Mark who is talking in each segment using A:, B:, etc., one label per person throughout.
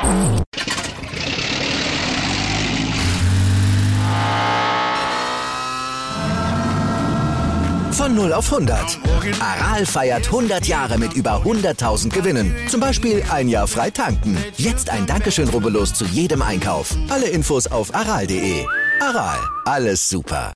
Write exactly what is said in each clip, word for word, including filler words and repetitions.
A: Von null auf hundert. Aral feiert hundert Jahre mit über hunderttausend Gewinnen. Zum Beispiel ein Jahr frei tanken. Jetzt ein Dankeschön, rubbellos zu jedem Einkauf. Alle Infos auf aral punkt de. Aral, alles super.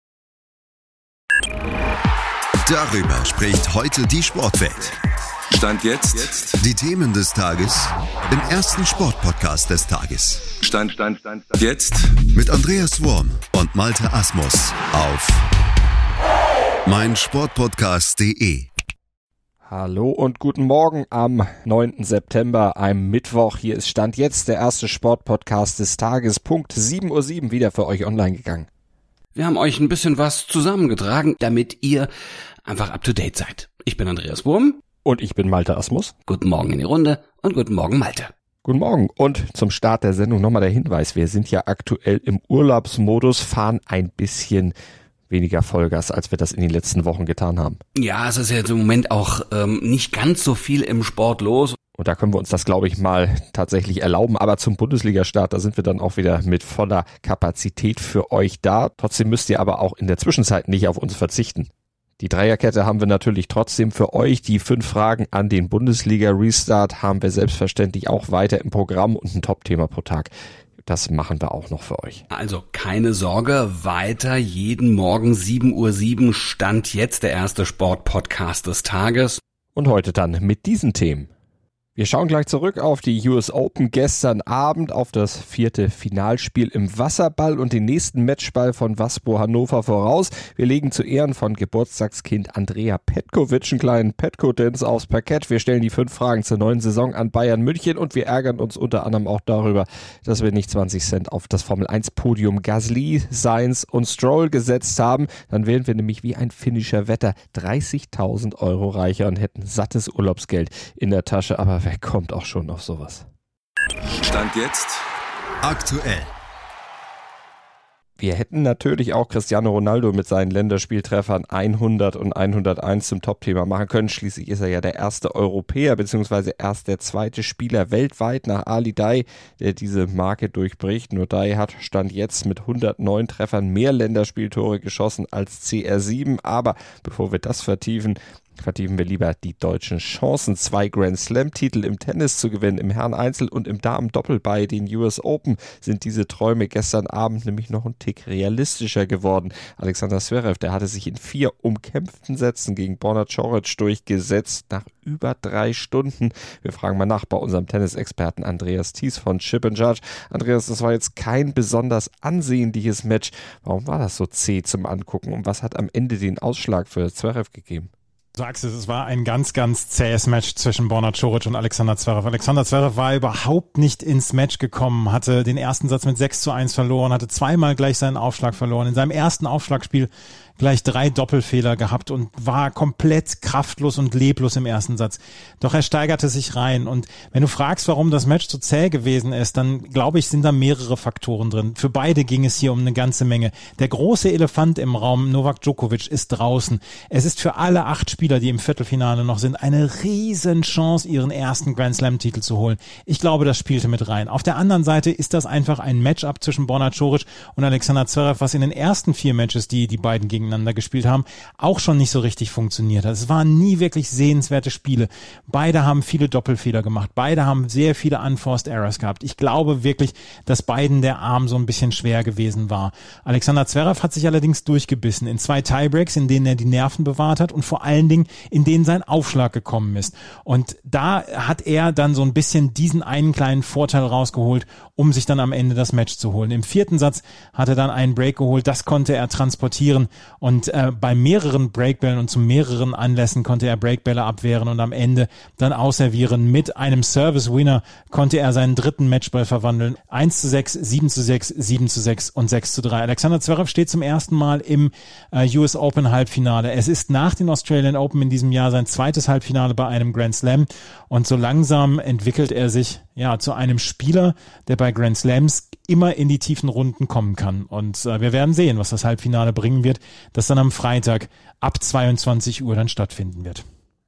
B: Darüber spricht heute die Sportwelt.
C: Stand jetzt.
B: Die Themen des Tages im ersten Sportpodcast des Tages.
C: Stand, Stand, Stand, Stand. Jetzt.
B: Mit Andreas Worm und Malte Asmus auf meinsportpodcast punkt de.
D: Hallo und guten Morgen am neunten September, einem Mittwoch. Hier ist Stand jetzt, der erste Sportpodcast des Tages. Punkt sieben Uhr sieben wieder für euch online gegangen.
E: Wir haben euch ein bisschen was zusammengetragen, damit ihr einfach up to date seid. Ich bin Andreas Wurm.
D: Und ich bin Malte Asmus.
E: Guten Morgen in die Runde und guten Morgen Malte.
D: Guten Morgen. Und zum Start der Sendung nochmal der Hinweis. Wir sind ja aktuell im Urlaubsmodus, fahren ein bisschen weniger Vollgas, als wir das in den letzten Wochen getan haben.
E: Ja, es ist jetzt im Moment auch ähm, nicht ganz so viel im Sport los.
D: Und da können wir uns das, glaube ich, mal tatsächlich erlauben. Aber zum Bundesliga-Start, da sind wir dann auch wieder mit voller Kapazität für euch da. Trotzdem müsst ihr aber auch in der Zwischenzeit nicht auf uns verzichten. Die Dreierkette haben wir natürlich trotzdem für euch. Die fünf Fragen an den Bundesliga-Restart haben wir selbstverständlich auch weiter im Programm und ein Top-Thema pro Tag. Das machen wir auch noch für euch.
E: Also keine Sorge, weiter jeden Morgen sieben Uhr sieben Stand jetzt, der erste Sportpodcast des Tages.
D: Und heute dann mit diesen Themen. Wir schauen gleich zurück auf die U S Open gestern Abend, auf das vierte Finalspiel im Wasserball und den nächsten Matchball von Waspo Hannover voraus. Wir legen zu Ehren von Geburtstagskind Andrea Petkovic einen kleinen Petko-Dance aufs Parkett. Wir stellen die fünf Fragen zur neuen Saison an Bayern München und wir ärgern uns unter anderem auch darüber, dass wir nicht zwanzig Cent auf das Formel eins Podium Gasly, Sainz und Stroll gesetzt haben. Dann wären wir nämlich wie ein finnischer Wetter dreißigtausend Euro reicher und hätten sattes Urlaubsgeld in der Tasche. Aber wer kommt auch schon auf sowas?
C: Stand jetzt.
B: Aktuell.
D: Wir hätten natürlich auch Cristiano Ronaldo mit seinen Länderspieltreffern hundert und hunderteins zum Topthema machen können. Schließlich ist er ja der erste Europäer bzw. erst der zweite Spieler weltweit nach Ali Daei, der diese Marke durchbricht. Nur Daei hat Stand jetzt mit hundertneun Treffern mehr Länderspieltore geschossen als C R sieben. Aber bevor wir das vertiefen, vertiefen wir lieber die deutschen Chancen, zwei Grand Slam-Titel im Tennis zu gewinnen. Im Herren-Einzel und im Damen-Doppel bei den U S Open sind diese Träume gestern Abend nämlich noch ein Tick realistischer geworden. Alexander Zverev, der hatte sich in vier umkämpften Sätzen gegen Borna Coric durchgesetzt, nach über drei Stunden. Wir fragen mal nach bei unserem Tennisexperten Andreas Thies von Chip and Charge. Andreas, das war jetzt kein besonders ansehnliches Match. Warum war das so zäh zum Angucken und was hat am Ende den Ausschlag für Zverev gegeben?
F: Du sagst es, es war ein ganz, ganz zähes Match zwischen Borna Coric und Alexander Zverev. Alexander Zverev war überhaupt nicht ins Match gekommen, hatte den ersten Satz mit sechs zu eins verloren, hatte zweimal gleich seinen Aufschlag verloren. In seinem ersten Aufschlagspiel gleich drei Doppelfehler gehabt und war komplett kraftlos und leblos im ersten Satz. Doch er steigerte sich rein. Und wenn du fragst, warum das Match so zäh gewesen ist, dann glaube ich, sind da mehrere Faktoren drin. Für beide ging es hier um eine ganze Menge. Der große Elefant im Raum, Novak Djokovic, ist draußen. Es ist für alle acht Spieler, die im Viertelfinale noch sind, eine riesen Chance, ihren ersten Grand Slam-Titel zu holen. Ich glaube, das spielte mit rein. Auf der anderen Seite ist das einfach ein Matchup zwischen Borna Coric und Alexander Zverev, was in den ersten vier Matches, die die beiden gegeneinander gespielt haben, auch schon nicht so richtig funktioniert hat. Es waren nie wirklich sehenswerte Spiele. Beide haben viele Doppelfehler gemacht. Beide haben sehr viele Unforced Errors gehabt. Ich glaube wirklich, dass beiden der Arm so ein bisschen schwer gewesen war. Alexander Zverev hat sich allerdings durchgebissen in zwei Tiebreaks, in denen er die Nerven bewahrt hat und vor allen Dingen, in denen sein Aufschlag gekommen ist. Und da hat er dann so ein bisschen diesen einen kleinen Vorteil rausgeholt, um sich dann am Ende das Match zu holen. Im vierten Satz hat er dann einen Break geholt, das konnte er transportieren und äh, bei mehreren Breakbällen und zu mehreren Anlässen konnte er Breakbälle abwehren und am Ende dann ausservieren. Mit einem Service-Winner konnte er seinen dritten Matchball verwandeln. eins zu sechs, sieben zu sechs, sieben zu sechs und sechs zu drei. Alexander Zverev steht zum ersten Mal im äh, U S Open Halbfinale. Es ist nach den Australian Open in diesem Jahr sein zweites Halbfinale bei einem Grand Slam und so langsam entwickelt er sich ja zu einem Spieler, der bei Grand Slams immer in die tiefen Runden kommen kann. Und äh, wir werden sehen, was das Halbfinale bringen wird, das dann am Freitag ab zweiundzwanzig Uhr dann stattfinden wird.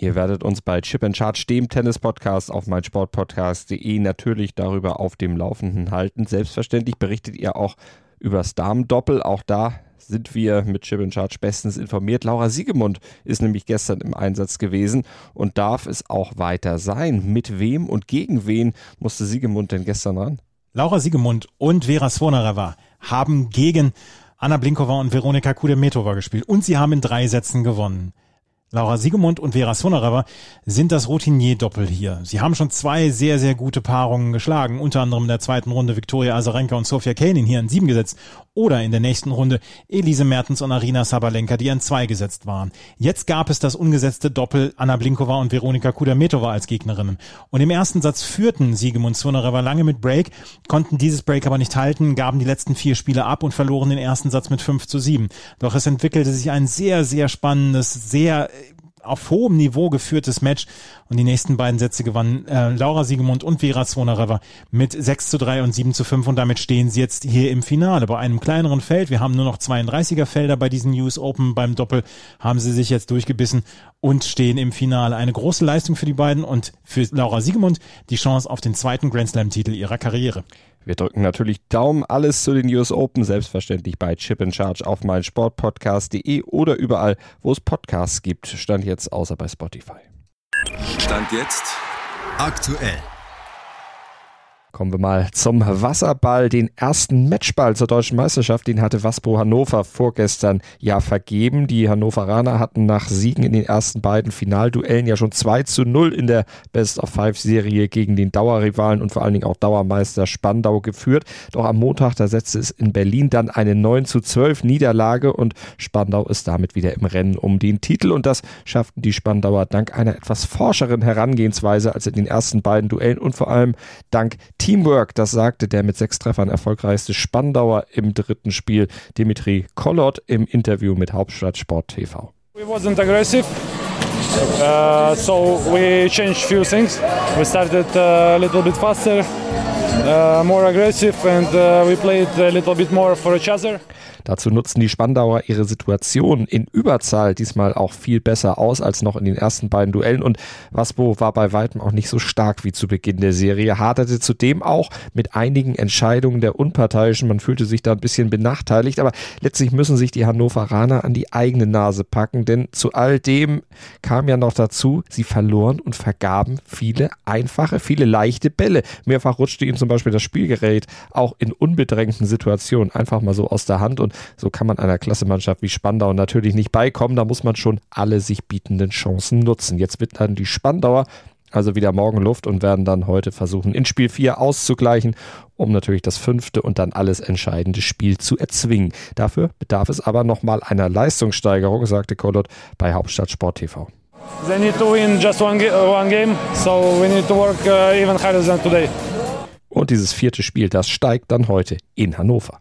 D: Ihr werdet uns bei Chip and Charge, dem Tennis-Podcast auf meinsportpodcast punkt de natürlich darüber auf dem Laufenden halten. Selbstverständlich berichtet ihr auch über das Damen-Doppel. Auch da sind wir mit Chip and Charge bestens informiert. Laura Siegemund ist nämlich gestern im Einsatz gewesen und darf es auch weiter sein. Mit wem und gegen wen musste Siegemund denn gestern ran?
F: Laura Siegemund und Vera Svonareva haben gegen Anna Blinkova und Veronika Kudermetova gespielt und sie haben in drei Sätzen gewonnen. Laura Siegemund und Vera Svonareva sind das Routinier-Doppel hier. Sie haben schon zwei sehr, sehr gute Paarungen geschlagen, unter anderem in der zweiten Runde Viktoria Azarenka und Sofia Kenin hier in sieben gesetzt oder in der nächsten Runde Elise Mertens und Arina Sabalenka, die in zwei gesetzt waren. Jetzt gab es das ungesetzte Doppel Anna Blinkova und Veronika Kudermetova als Gegnerinnen. Und im ersten Satz führten Siegemund und Svonareva lange mit Break, konnten dieses Break aber nicht halten, gaben die letzten vier Spiele ab und verloren den ersten Satz mit fünf zu sieben. Doch es entwickelte sich ein sehr, sehr spannendes, sehr auf hohem Niveau geführtes Match und die nächsten beiden Sätze gewannen äh, Laura Siegemund und Vera Svonareva mit sechs zu drei und sieben zu fünf und damit stehen sie jetzt hier im Finale bei einem kleineren Feld. Wir haben nur noch zweiunddreißiger Felder bei diesen U S Open. Beim Doppel haben sie sich jetzt durchgebissen und stehen im Finale. Eine große Leistung für die beiden und für Laura Siegemund die Chance auf den zweiten Grand Slam-Titel ihrer Karriere.
D: Wir drücken natürlich Daumen, alles zu den U S Open, selbstverständlich bei Chip and Charge auf meinsportpodcast punkt de oder überall, wo es Podcasts gibt. Stand jetzt außer bei Spotify.
C: Stand jetzt
B: Aktuell.
D: Kommen wir mal zum Wasserball. Den ersten Matchball zur Deutschen Meisterschaft, den hatte Waspo Hannover vorgestern ja vergeben. Die Hannoveraner hatten nach Siegen in den ersten beiden Finalduellen ja schon zwei zu null in der Best-of-Five-Serie gegen den Dauerrivalen und vor allen Dingen auch Dauermeister Spandau geführt. Doch am Montag, da setzte es in Berlin dann eine neun zu zwölf Niederlage und Spandau ist damit wieder im Rennen um den Titel. Und das schafften die Spandauer dank einer etwas forscheren Herangehensweise als in den ersten beiden Duellen und vor allem dank Teamwork, das sagte der mit sechs Treffern erfolgreichste Spandauer im dritten Spiel, Dimitri Kollot, im Interview mit Hauptstadt Sport T V.
G: We wasn't aggressive, uh, so we changed few things. We started uh, a little bit faster, uh, more aggressive and uh, we played a little bit more for each other.
D: Dazu nutzten die Spandauer ihre Situation in Überzahl diesmal auch viel besser aus als noch in den ersten beiden Duellen und Waspo war bei weitem auch nicht so stark wie zu Beginn der Serie, haderte zudem auch mit einigen Entscheidungen der Unparteiischen, man fühlte sich da ein bisschen benachteiligt, aber letztlich müssen sich die Hannoveraner an die eigene Nase packen, denn zu all dem kam ja noch dazu, sie verloren und vergaben viele einfache, viele leichte Bälle. Mehrfach rutschte ihnen zum Beispiel das Spielgerät auch in unbedrängten Situationen einfach mal so aus der Hand und so kann man einer Klassemannschaft wie Spandau natürlich nicht beikommen. Da muss man schon alle sich bietenden Chancen nutzen. Jetzt wird dann die Spandauer also wieder morgen Luft und werden dann heute versuchen, in Spiel vier auszugleichen, um natürlich das fünfte und dann alles entscheidende Spiel zu erzwingen. Dafür bedarf es aber nochmal einer Leistungssteigerung, sagte Kollot bei Hauptstadt Sport T V.
G: They need to win just one, one game, so we need to work uh, even harder than today.
D: Und dieses vierte Spiel, das steigt dann heute in Hannover.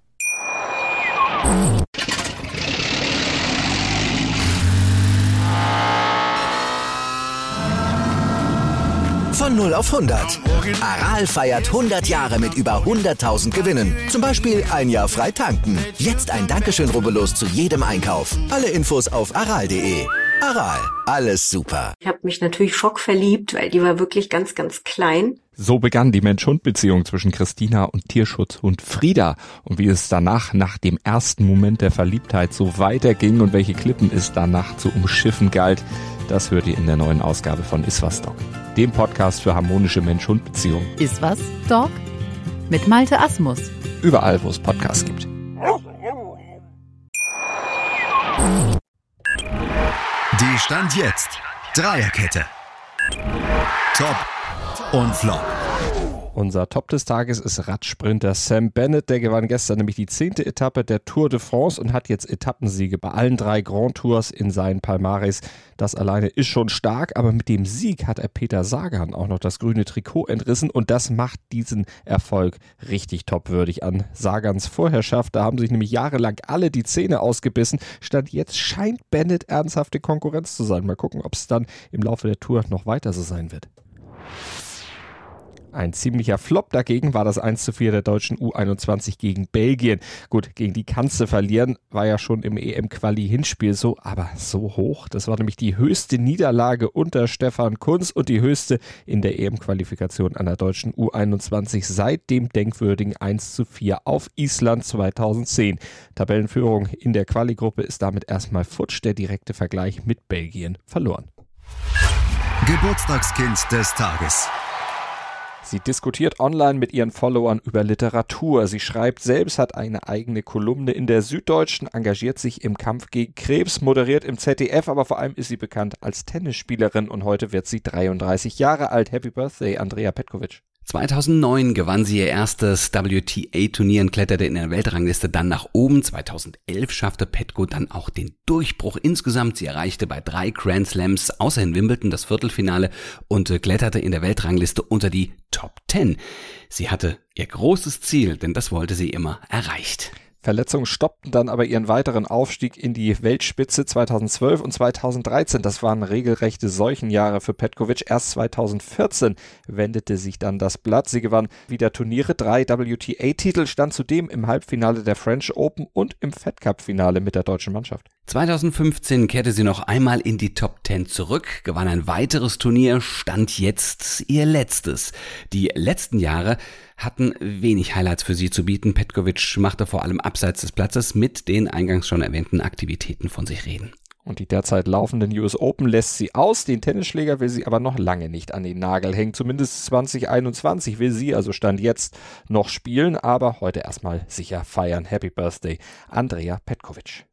A: Von null auf hundert. Aral feiert hundert Jahre mit über hunderttausend Gewinnen. Zum Beispiel ein Jahr frei tanken. Jetzt ein Dankeschön, rubbellos zu jedem Einkauf. Alle Infos auf aral punkt de. Aral, alles super.
H: Ich habe mich natürlich schockverliebt, weil die war wirklich ganz, ganz klein.
I: So begann die Mensch-Hund-Beziehung zwischen Christina und Tierschutzhund Frieda. Und wie es danach, nach dem ersten Moment der Verliebtheit, so weiterging und welche Klippen es danach zu umschiffen galt, das hört ihr in der neuen Ausgabe von Iswas Dog, dem Podcast für harmonische Mensch-Hund-Beziehungen.
J: Iswas Dog mit Malte Asmus.
I: Überall, wo es Podcasts gibt.
B: Die Stand jetzt Dreierkette. Top und Flop.
D: Unser Top des Tages ist Radsprinter Sam Bennett. Der gewann gestern nämlich die zehnte Etappe der Tour de France und hat jetzt Etappensiege bei allen drei Grand Tours in seinen Palmares. Das alleine ist schon stark, aber mit dem Sieg hat er Peter Sagan auch noch das grüne Trikot entrissen und das macht diesen Erfolg richtig topwürdig an. Sagans Vorherrschaft, da haben sich nämlich jahrelang alle die Zähne ausgebissen. Statt jetzt scheint Bennett ernsthafte Konkurrenz zu sein. Mal gucken, ob es dann im Laufe der Tour noch weiter so sein wird. Ein ziemlicher Flop dagegen war das eins zu vier der deutschen U einundzwanzig gegen Belgien. Gut, gegen die kannst du verlieren, war ja schon im E M-Quali-Hinspiel so, aber so hoch. Das war nämlich die höchste Niederlage unter Stefan Kuntz und die höchste in der E M-Qualifikation einer deutschen U einundzwanzig seit dem denkwürdigen eins zu vier auf Island zweitausendzehn. Tabellenführung in der Quali-Gruppe ist damit erstmal futsch, der direkte Vergleich mit Belgien verloren.
B: Geburtstagskind des Tages.
D: Sie diskutiert online mit ihren Followern über Literatur. Sie schreibt selbst, hat eine eigene Kolumne in der Süddeutschen, engagiert sich im Kampf gegen Krebs, moderiert im Z D F, aber vor allem ist sie bekannt als Tennisspielerin und heute wird sie dreiunddreißig Jahre alt. Happy Birthday, Andrea Petkovic.
E: zweitausendneun gewann sie ihr erstes W T A-Turnier und kletterte in der Weltrangliste dann nach oben. zweitausendelf schaffte Petko dann auch den Durchbruch insgesamt. Sie erreichte bei drei Grand Slams, außer in Wimbledon, das Viertelfinale und kletterte in der Weltrangliste unter die Top zehn. Sie hatte ihr großes Ziel, denn das wollte sie immer, erreicht.
D: Verletzungen stoppten dann aber ihren weiteren Aufstieg in die Weltspitze zweitausendzwölf und zweitausenddreizehn. Das waren regelrechte Seuchenjahre für Petkovic. Erst zweitausendvierzehn wendete sich dann das Blatt. Sie gewann wieder Turniere, drei W T A-Titel, stand zudem im Halbfinale der French Open und im Fed Cup-Finale mit der deutschen Mannschaft.
E: zweitausendfünfzehn kehrte sie noch einmal in die Top zehn zurück, gewann ein weiteres Turnier, stand jetzt ihr letztes. Die letzten Jahre hatten wenig Highlights für sie zu bieten. Petkovic machte vor allem abseits des Platzes mit den eingangs schon erwähnten Aktivitäten von sich reden.
D: Und die derzeit laufenden U S Open lässt sie aus. Den Tennisschläger will sie aber noch lange nicht an den Nagel hängen. Zumindest zwanzig einundzwanzig will sie, also Stand jetzt, noch spielen, aber heute erstmal sicher feiern. Happy Birthday, Andrea Petkovic.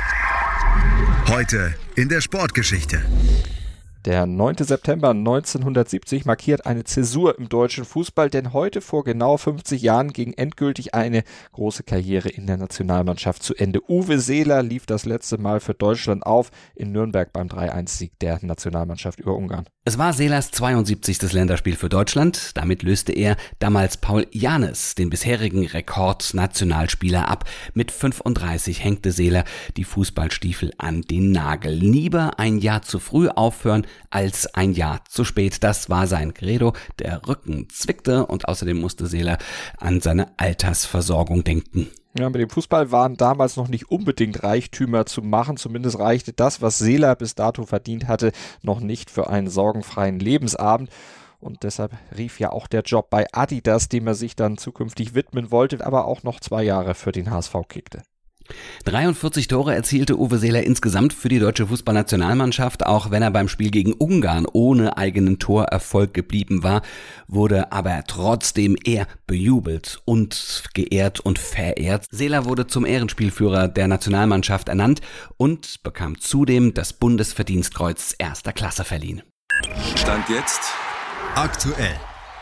B: Heute in der Sportgeschichte.
D: Der neunte September neunzehnhundertsiebzig markiert eine Zäsur im deutschen Fußball, denn heute vor genau fünfzig Jahren ging endgültig eine große Karriere in der Nationalmannschaft zu Ende. Uwe Seeler lief das letzte Mal für Deutschland auf in Nürnberg beim drei eins Sieg der Nationalmannschaft über Ungarn.
E: Es war Seelers zweiundsiebzigstes Länderspiel für Deutschland. Damit löste er damals Paul Janes, den bisherigen Rekordnationalspieler, ab. Mit fünfunddreißig hängte Seeler die Fußballstiefel an den Nagel. Lieber ein Jahr zu früh aufhören als ein Jahr zu spät. Das war sein Credo. Der Rücken zwickte und außerdem musste Seeler an seine Altersversorgung denken.
D: Ja, mit dem Fußball waren damals noch nicht unbedingt Reichtümer zu machen. Zumindest reichte das, was Seeler bis dato verdient hatte, noch nicht für einen sorgenfreien Lebensabend. Und deshalb rief ja auch der Job bei Adidas, dem er sich dann zukünftig widmen wollte, aber auch noch zwei Jahre für den H S V kickte.
E: dreiundvierzig Tore erzielte Uwe Seeler insgesamt für die deutsche Fußballnationalmannschaft. Auch wenn er beim Spiel gegen Ungarn ohne eigenen Torerfolg geblieben war, wurde aber trotzdem er bejubelt und geehrt und verehrt. Seeler wurde zum Ehrenspielführer der Nationalmannschaft ernannt und bekam zudem das Bundesverdienstkreuz erster Klasse verliehen.
C: Stand jetzt
B: aktuell.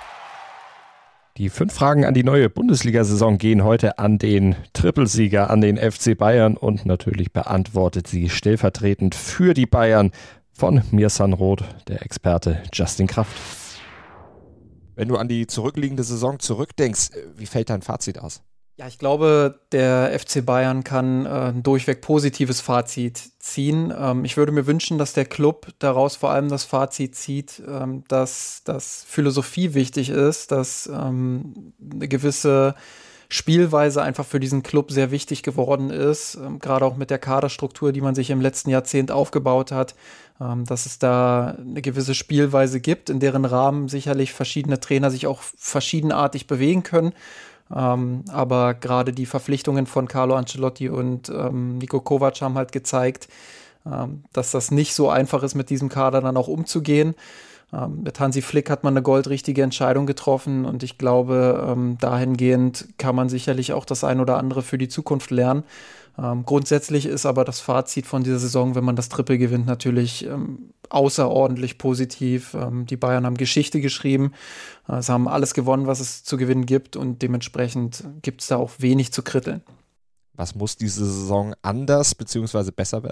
D: Die fünf Fragen an die neue Bundesliga-Saison gehen heute an den Trippelsieger, an den F C Bayern und natürlich beantwortet sie stellvertretend für die Bayern von Mirsan Roth, der Experte Justin Kraft. Wenn du an die zurückliegende Saison zurückdenkst, wie fällt dein Fazit aus?
K: Ja, ich glaube, der F C Bayern kann äh, ein durchweg positives Fazit ziehen. Ähm, ich würde mir wünschen, dass der Club daraus vor allem das Fazit zieht, ähm, dass, dass Philosophie wichtig ist, dass ähm, eine gewisse Spielweise einfach für diesen Club sehr wichtig geworden ist, ähm, gerade auch mit der Kaderstruktur, die man sich im letzten Jahrzehnt aufgebaut hat, ähm, dass es da eine gewisse Spielweise gibt, in deren Rahmen sicherlich verschiedene Trainer sich auch verschiedenartig bewegen können. Ähm, aber gerade die Verpflichtungen von Carlo Ancelotti und ähm, Niko Kovac haben halt gezeigt, ähm, dass das nicht so einfach ist, mit diesem Kader dann auch umzugehen. Ähm, mit Hansi Flick hat man eine goldrichtige Entscheidung getroffen und ich glaube, ähm, dahingehend kann man sicherlich auch das ein oder andere für die Zukunft lernen. Ähm, grundsätzlich ist aber das Fazit von dieser Saison, wenn man das Triple gewinnt, natürlich ähm, außerordentlich positiv. Ähm, die Bayern haben Geschichte geschrieben. Äh, sie haben alles gewonnen, was es zu gewinnen gibt und dementsprechend gibt es da auch wenig zu kritteln.
D: Was muss diese Saison anders bzw. besser werden?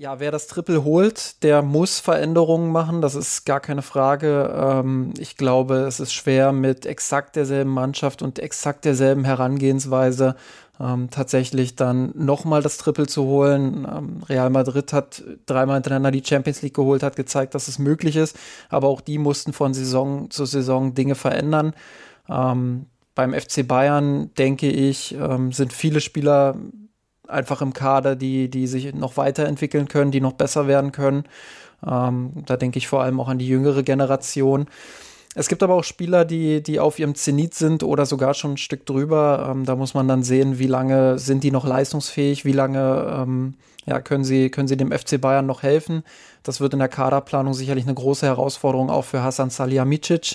K: Ja, wer das Triple holt, der muss Veränderungen machen, das ist gar keine Frage. Ähm, ich glaube, es ist schwer, mit exakt derselben Mannschaft und exakt derselben Herangehensweise ähm, tatsächlich dann nochmal das Triple zu holen. Ähm, Real Madrid hat dreimal hintereinander die Champions League geholt, hat gezeigt, dass es möglich ist, aber auch die mussten von Saison zu Saison Dinge verändern. Ähm, beim F C Bayern, denke ich, ähm, sind viele Spieler einfach im Kader, die, die sich noch weiterentwickeln können, die noch besser werden können. Ähm, da denke ich vor allem auch an die jüngere Generation. Es gibt aber auch Spieler, die, die auf ihrem Zenit sind oder sogar schon ein Stück drüber. Ähm, da muss man dann sehen, wie lange sind die noch leistungsfähig, wie lange ähm, ja, können sie, können sie dem F C Bayern noch helfen. Das wird in der Kaderplanung sicherlich eine große Herausforderung auch für Hasan Salihamidzic.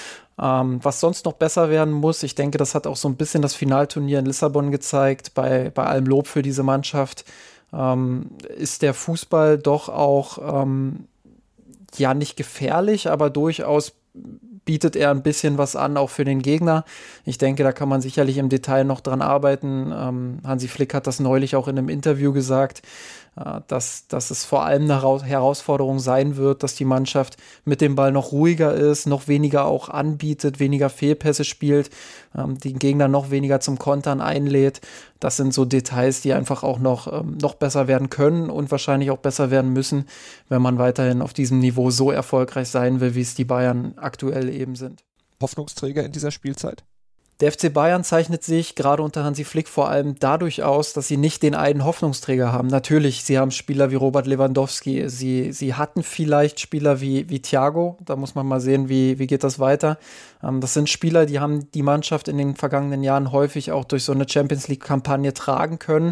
K: Ähm, was sonst noch besser werden muss, ich denke, das hat auch so ein bisschen das Finalturnier in Lissabon gezeigt, bei, bei allem Lob für diese Mannschaft, ähm, ist der Fußball doch auch, ähm, ja, nicht gefährlich, aber durchaus bietet er ein bisschen was an, auch für den Gegner. Ich denke, da kann man sicherlich im Detail noch dran arbeiten. Ähm, Hansi Flick hat das neulich auch in einem Interview gesagt, äh, dass, dass es vor allem eine Herausforderung sein wird, dass die Mannschaft mit dem Ball noch ruhiger ist, noch weniger auch anbietet, weniger Fehlpässe spielt, ähm, den Gegner noch weniger zum Kontern einlädt. Das sind so Details, die einfach auch noch, ähm, noch besser werden können und wahrscheinlich auch besser werden müssen, wenn man weiterhin auf diesem Niveau so erfolgreich sein will, wie es die Bayern aktuell eben sind.
D: Hoffnungsträger in dieser Spielzeit?
K: Der F C Bayern zeichnet sich gerade unter Hansi Flick vor allem dadurch aus, dass sie nicht den einen Hoffnungsträger haben. Natürlich, sie haben Spieler wie Robert Lewandowski, sie, sie hatten vielleicht Spieler wie, wie Thiago, da muss man mal sehen, wie, wie geht das weiter. Ähm, das sind Spieler, die haben die Mannschaft in den vergangenen Jahren häufig auch durch so eine Champions-League-Kampagne tragen können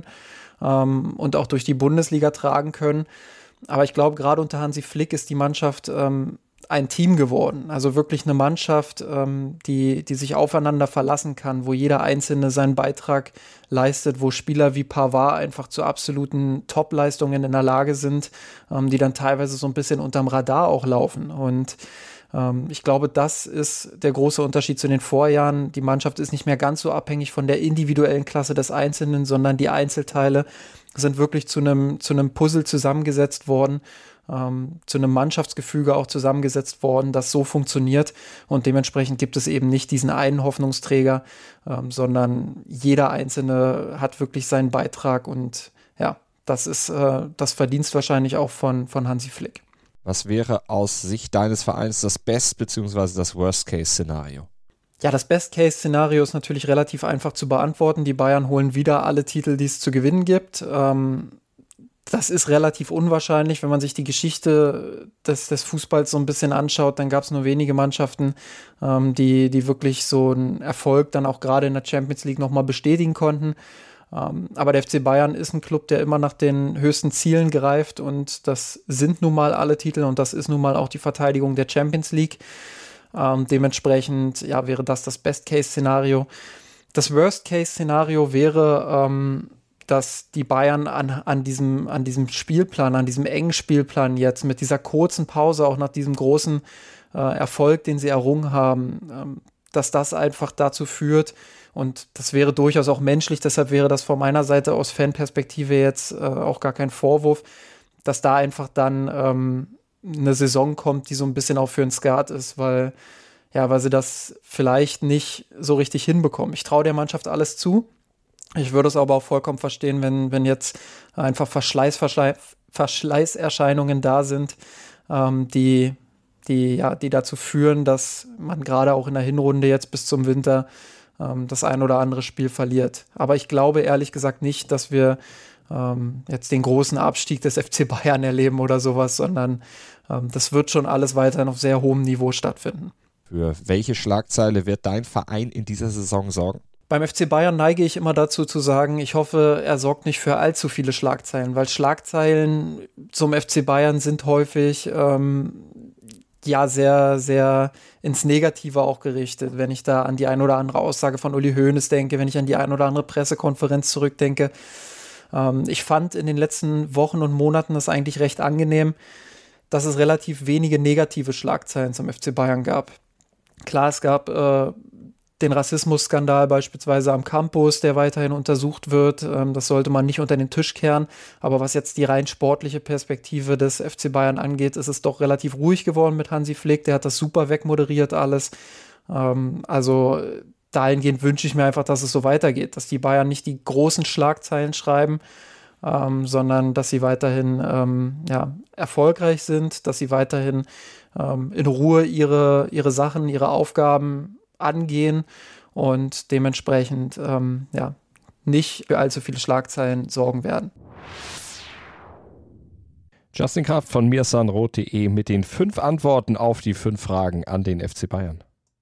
K: ähm, und auch durch die Bundesliga tragen können. Aber ich glaube, gerade unter Hansi Flick ist die Mannschaft ähm, ein Team geworden, also wirklich eine Mannschaft, ähm, die, die sich aufeinander verlassen kann, wo jeder Einzelne seinen Beitrag leistet, wo Spieler wie Pavard einfach zu absoluten Top-Leistungen in der Lage sind, ähm, die dann teilweise so ein bisschen unterm Radar auch laufen. Und ähm, ich glaube, das ist der große Unterschied zu den Vorjahren. Die Mannschaft ist nicht mehr ganz so abhängig von der individuellen Klasse des Einzelnen, sondern die Einzelteile sind wirklich zu einem, zu einem Puzzle zusammengesetzt worden, Ähm, zu einem Mannschaftsgefüge auch zusammengesetzt worden, das so funktioniert, und dementsprechend gibt es eben nicht diesen einen Hoffnungsträger, ähm, sondern jeder Einzelne hat wirklich seinen Beitrag, und ja, das ist äh, das Verdienst wahrscheinlich auch von, von Hansi Flick.
D: Was wäre aus Sicht deines Vereins das Best- bzw. das Worst-Case-Szenario?
K: Ja, das Best-Case-Szenario ist natürlich relativ einfach zu beantworten. Die Bayern holen wieder alle Titel, die es zu gewinnen gibt. Ähm, Das ist relativ unwahrscheinlich, wenn man sich die Geschichte des, des Fußballs so ein bisschen anschaut. Dann gab es nur wenige Mannschaften, ähm, die, die wirklich so einen Erfolg dann auch gerade in der Champions League nochmal bestätigen konnten. Ähm, aber der F C Bayern ist ein Club, der immer nach den höchsten Zielen greift, und das sind nun mal alle Titel, und das ist nun mal auch die Verteidigung der Champions League. Ähm, dementsprechend ja, wäre das das Best-Case-Szenario. Das Worst-Case-Szenario wäre, ähm, dass die Bayern an, an, diesem, an diesem Spielplan, an diesem engen Spielplan jetzt mit dieser kurzen Pause, auch nach diesem großen äh, Erfolg, den sie errungen haben, ähm, dass das einfach dazu führt, und das wäre durchaus auch menschlich, deshalb wäre das von meiner Seite aus Fanperspektive jetzt äh, auch gar kein Vorwurf, dass da einfach dann ähm, eine Saison kommt, die so ein bisschen auch für den Skat ist, weil, ja, weil sie das vielleicht nicht so richtig hinbekommen. Ich traue der Mannschaft alles zu. Ich würde es aber auch vollkommen verstehen, wenn, wenn jetzt einfach Verschleiß, Verschleiß, Verschleißerscheinungen da sind, ähm, die, die, ja, die dazu führen, dass man gerade auch in der Hinrunde jetzt bis zum Winter ähm, das ein oder andere Spiel verliert. Aber ich glaube ehrlich gesagt nicht, dass wir ähm, jetzt den großen Abstieg des F C Bayern erleben oder sowas, sondern ähm, das wird schon alles weiterhin auf sehr hohem Niveau stattfinden.
D: Für welche Schlagzeile wird dein Verein in dieser Saison sorgen?
K: Beim F C Bayern neige ich immer dazu zu sagen, ich hoffe, er sorgt nicht für allzu viele Schlagzeilen, weil Schlagzeilen zum F C Bayern sind häufig ähm, ja sehr, sehr ins Negative auch gerichtet. Wenn ich da an die ein oder andere Aussage von Uli Hoeneß denke, wenn ich an die ein oder andere Pressekonferenz zurückdenke. Ähm, ich fand in den letzten Wochen und Monaten das eigentlich recht angenehm, dass es relativ wenige negative Schlagzeilen zum F C Bayern gab. Klar, es gab äh, den Rassismusskandal beispielsweise am Campus, der weiterhin untersucht wird. Ähm, das sollte man nicht unter den Tisch kehren. Aber was jetzt die rein sportliche Perspektive des F C Bayern angeht, ist es doch relativ ruhig geworden mit Hansi Flick. Der hat das super wegmoderiert alles. Ähm, also dahingehend wünsche ich mir einfach, dass es so weitergeht, dass die Bayern nicht die großen Schlagzeilen schreiben, ähm, sondern dass sie weiterhin ähm, ja, erfolgreich sind, dass sie weiterhin ähm, in Ruhe ihre, ihre Sachen, ihre Aufgaben angehen und dementsprechend ähm, ja, nicht für allzu viele Schlagzeilen sorgen werden.
D: Justin Kraft von mirsanroth punkt de mit den fünf Antworten auf die fünf Fragen an den F C Bayern.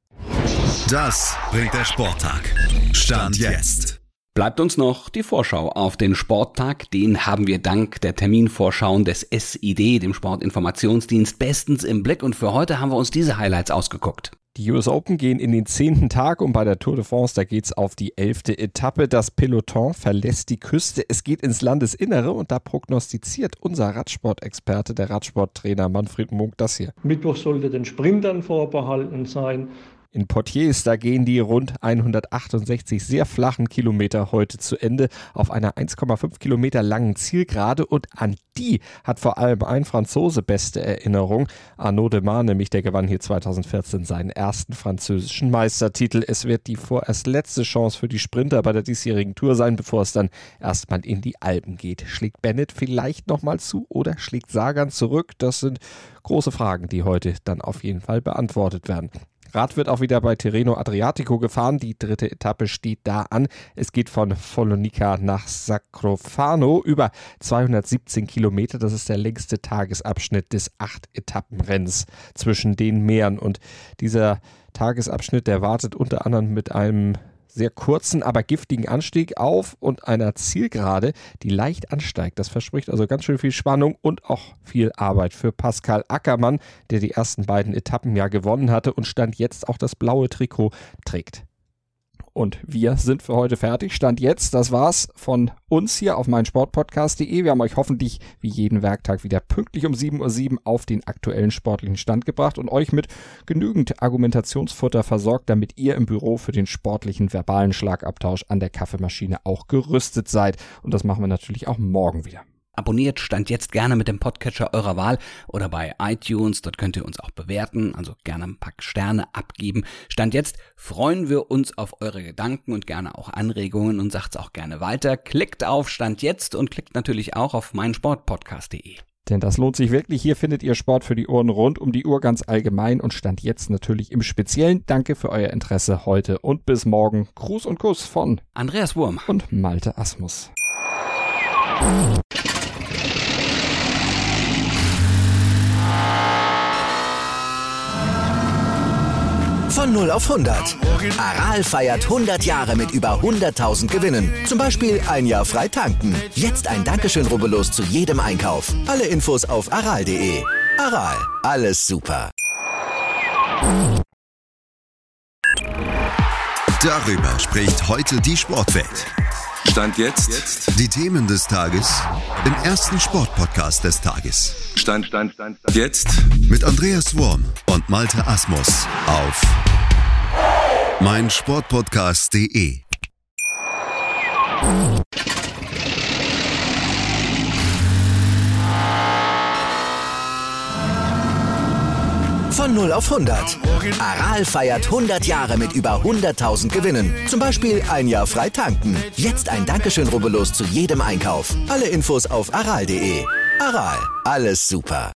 B: Das bringt der Sporttag. Stand jetzt.
E: Bleibt uns noch die Vorschau auf den Sporttag. Den haben wir dank der Terminvorschauen des S I D, dem Sportinformationsdienst, bestens im Blick. Und für heute haben wir uns diese Highlights ausgeguckt.
D: Die U S Open gehen in den zehnten Tag und bei der Tour de France, da geht's auf die elfte Etappe. Das Peloton verlässt die Küste, es geht ins Landesinnere und da prognostiziert unser Radsportexperte, der Radsporttrainer Manfred Munk, das hier.
L: Mittwoch sollte den Sprintern vorbehalten sein.
D: In Poitiers, da gehen die rund hundertachtundsechzig sehr flachen Kilometer heute zu Ende auf einer eins Komma fünf Kilometer langen Zielgerade und an die hat vor allem ein Franzose beste Erinnerung. Arnaud Démare, nämlich der gewann hier zweitausendvierzehn seinen ersten französischen Meistertitel. Es wird die vorerst letzte Chance für die Sprinter bei der diesjährigen Tour sein, bevor es dann erstmal in die Alpen geht. Schlägt Bennett vielleicht nochmal zu oder schlägt Sagan zurück? Das sind große Fragen, die heute dann auf jeden Fall beantwortet werden. Rad wird auch wieder bei Tirreno Adriatico gefahren. Die dritte Etappe steht da an. Es geht von Follonica nach Sacrofano über zweihundertsiebzehn Kilometer. Das ist der längste Tagesabschnitt des acht Etappenrenns zwischen den Meeren. Und dieser Tagesabschnitt, der wartet unter anderem mit einem sehr kurzen, aber giftigen Anstieg auf und einer Zielgerade, die leicht ansteigt. Das verspricht also ganz schön viel Spannung und auch viel Arbeit für Pascal Ackermann, der die ersten beiden Etappen ja gewonnen hatte und Stand jetzt auch das blaue Trikot trägt. Und wir sind für heute fertig. Stand jetzt, das war's von uns hier auf meinsportpodcast punkt de. Wir haben euch hoffentlich wie jeden Werktag wieder pünktlich um sieben Uhr sieben auf den aktuellen sportlichen Stand gebracht und euch mit genügend Argumentationsfutter versorgt, damit ihr im Büro für den sportlichen verbalen Schlagabtausch an der Kaffeemaschine auch gerüstet seid. Und das machen wir natürlich auch morgen wieder.
E: Abonniert Stand jetzt gerne mit dem Podcatcher eurer Wahl oder bei iTunes, dort könnt ihr uns auch bewerten, also gerne ein paar Sterne abgeben. Stand jetzt freuen wir uns auf eure Gedanken und gerne auch Anregungen und sagt's auch gerne weiter. Klickt auf Stand jetzt und klickt natürlich auch auf meinsportpodcast punkt de.
D: Denn das lohnt sich wirklich. Hier findet ihr Sport für die Ohren rund um die Uhr ganz allgemein und Stand jetzt natürlich im Speziellen. Danke für euer Interesse heute und bis morgen. Gruß und Kuss von
E: Andreas Wurm
D: und Malte Asmus.
A: Von null auf hundert. Aral feiert hundert Jahre mit über hunderttausend Gewinnen. Zum Beispiel ein Jahr frei tanken. Jetzt ein Dankeschön, rubbellos zu jedem Einkauf. Alle Infos auf aral punkt de. Aral, alles super.
B: Darüber spricht heute die Sportwelt.
C: Stand jetzt.
B: Die Themen des Tages im ersten Sportpodcast des Tages.
C: Stand, Stand, Stand, Stand. Jetzt.
B: Mit Andreas Wurm und Malte Asmus auf meinsportpodcast punkt de.
A: Von null auf hundert. Aral feiert hundert Jahre mit über hunderttausend Gewinnen. Zum Beispiel ein Jahr frei tanken. Jetzt ein Dankeschön, rubbellos zu jedem Einkauf. Alle Infos auf aral punkt de. Aral, alles super.